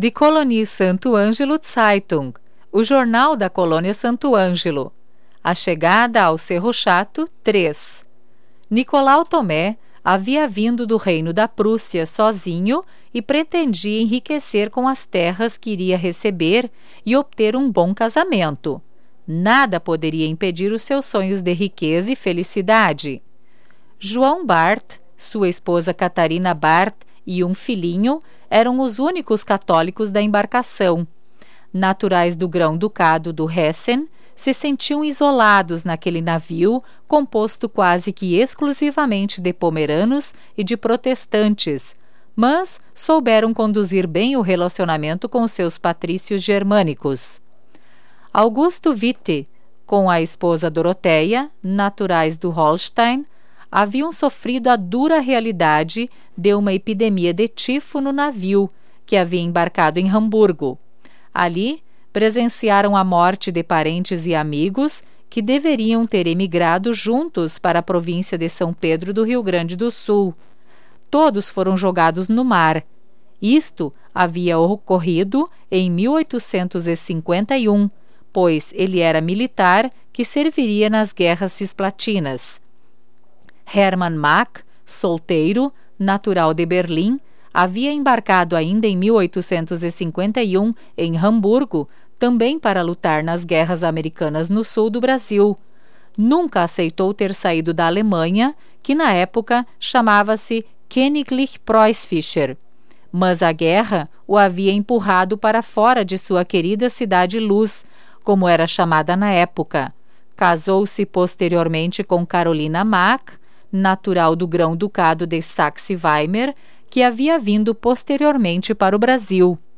Die Kolonie Santo Ângelo Zeitung, o jornal da colônia Santo Ângelo. A chegada ao Cerro Chato, 3. Nicolau Tomé havia vindo do reino da Prússia sozinho e pretendia enriquecer com as terras que iria receber e obter um bom casamento. Nada poderia impedir os seus sonhos de riqueza e felicidade. João Bart, sua esposa Catarina Bart e um filhinho eram os únicos católicos da embarcação. Naturais do Grão-Ducado do Hessen, se sentiam isolados naquele navio composto quase que exclusivamente de pomeranos e de protestantes, mas souberam conduzir bem o relacionamento com seus patrícios germânicos. Augusto Witte, com a esposa Doroteia, naturais do Holstein, haviam sofrido a dura realidade de uma epidemia de tifo no navio, que havia embarcado em Hamburgo. Ali, presenciaram a morte de parentes e amigos que deveriam ter emigrado juntos para a província de São Pedro do Rio Grande do Sul. Todos foram jogados no mar. Isto havia ocorrido em 1851, pois ele era militar que serviria nas guerras cisplatinas. Hermann Mack, solteiro, natural de Berlim, havia embarcado ainda em 1851 em Hamburgo, também para lutar nas guerras americanas no sul do Brasil. Nunca aceitou ter saído da Alemanha, que na época chamava-se Königlich Preußischer, mas a guerra o havia empurrado para fora de sua querida Cidade Luz, como era chamada na época. Casou-se posteriormente com Carolina Mack, natural do Grão-Ducado de Saxe-Weimar, que havia vindo posteriormente para o Brasil.